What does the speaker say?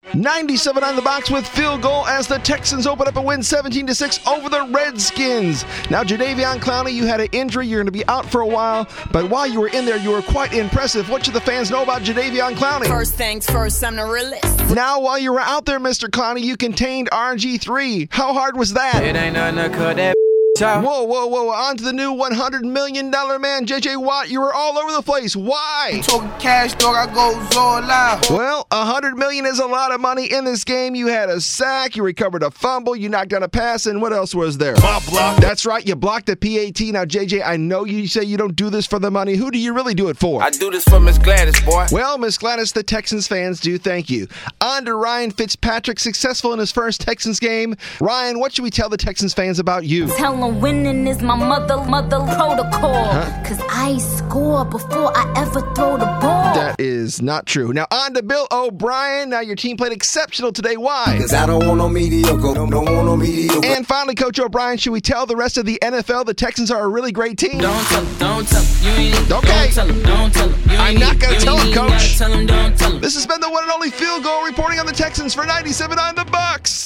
97 on the box with field goal as the Texans open up a win 17-6 over the Redskins. Now, Jadeveon Clowney, you had an injury. You're going to be out for a while. But while you were in there, you were quite impressive. What should the fans know about Jadeveon Clowney? First things first, I'm the realest. Now, while you were out there, Mr. Clowney, you contained RG3. How hard was that? It ain't nothing to cut that. Whoa. On to the new $100 million man, J.J. Watt. You were all over the place. Why? Talking cash, dog, I go all out. Well, $100 million is a lot of money in this game. You had a sack, you recovered a fumble, you knocked down a pass, and what else was there? Block. That's right, you blocked a PAT. Now, JJ, I know you say you don't do this for the money. Who do you really do it for? I do this for Miss Gladys, boy. Well, Miss Gladys, the Texans fans do thank you. On to Ryan Fitzpatrick, successful in his first Texans game. Ryan, what should we tell the Texans fans about you? Tell them winning is my mother protocol. Cause I score before I ever throw the ball. That is not true. Now, on to Bill O'Brien. Now, your team played exceptional today. Why? Cause I don't want no mediocre. Don't want no mediocre. And finally, Coach O'Brien, should we tell the rest of the NFL the Texans are a really great team? Don't tell him, you ain't. Okay. Don't tell him, I'm not going to tell him, Coach. Don't tell him. This has been the one and only Field Goal reporting on the Texans for 97 on the Bucks.